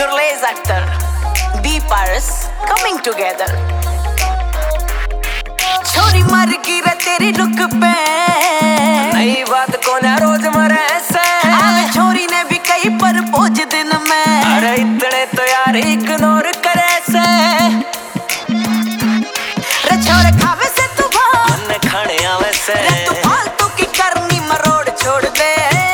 Shirley's actor, B Paris coming together. छोरी मर गई रे तेरी लुक पे, नई बात को ना रोज मरे ऐसे। छोरी ने भी कई प्रपोज दिन में, अरे इतने तो यार इग्नोर करे से। रे छोरे खावे से तू भाग, मन खाने आवे से। रे तू फालतू की करनी मरोड़ छोड़ दे।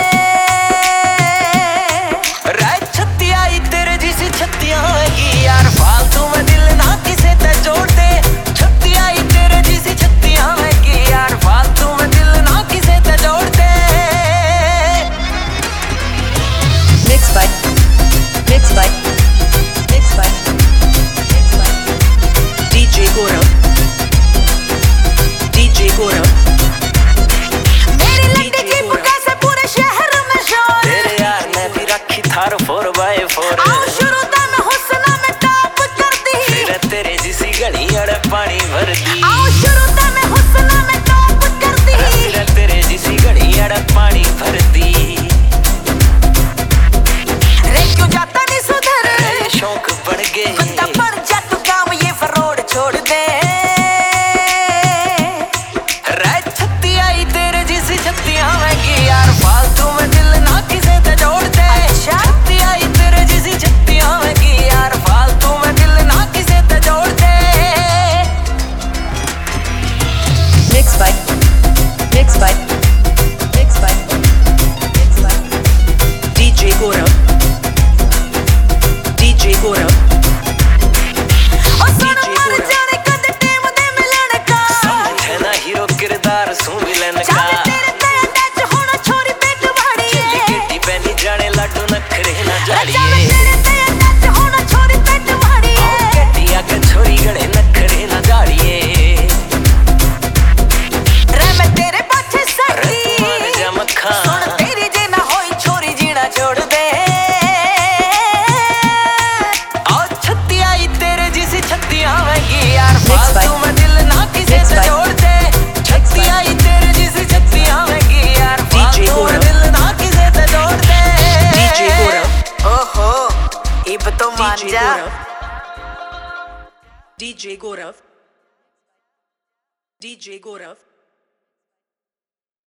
रे छत्तियां ही तेरे जैसी छत्तियां होगी यार, फालतू में दिल ना किसे ते जोड़ दे। छत्तियां ही तेरे जैसी छत्तियां होगी यार, फालतू में दिल ना किसे ते जोड़ दे। Mixed by DJ Gaurav. मेरी लड्डी की पुकार से पूरे शहर में शोर, तेरे यार ने भी रखी थार 4x4। आओ शुरू तन हुस्ना में टॉप कर दी, फिर तेरे जैसी गली अड़ पानी भर दी। आओ शुरू तन हुस्ना में टॉप कर दी, फिर तेरे जैसी गली अड़ पानी भर दी। रे क्यों जाता नहीं सुधर, ये शौक बढ़ गए, कुत्ता पड़ जा तू काम ये फरोड़ छोड़ दे। रे छत्तियां ही तेरे जैसी छत्तियां होगी यार, फालतू में दिल ना किसे ते जोड़ दे। छत्तियां ही तेरे जैसी छत्तियां होगी यार, फालतू में दिल ना किसे ते जोड़ दे। Mixed by DJ Gaurav. ओ सुन मर जाने कद टेम दे मिलन का, समझे ना हीरो किरदार सू विलन का। चाहे तेरे ते अटैच होना छोरी पेट वाड़ी है, केटी पैनी जाने लाडू नखरे ना चाहे जाड़िए। तेरे ते अटैच होना छोरी पेट वाड़ी है, केटी आके छोरी गड़े नखरे ना जाड़िए। रे मैं तेरे पाछे सड़ी, मर जा मक्खा, सुन तेरी जे ना होई छोरी जीना छोड़ दे। छत्तियां ही तेरे जैसी छत्तियां होगी यार, फालतू में दिल ना किसे से जोड़ दे। छत्तियां ही तेरे जैसी छत्तियां होगी यार, फालतू में दिल ना किसे से जोड़ दे। DJ Gaurav. ओहो इब तो मान जा। DJ Gaurav.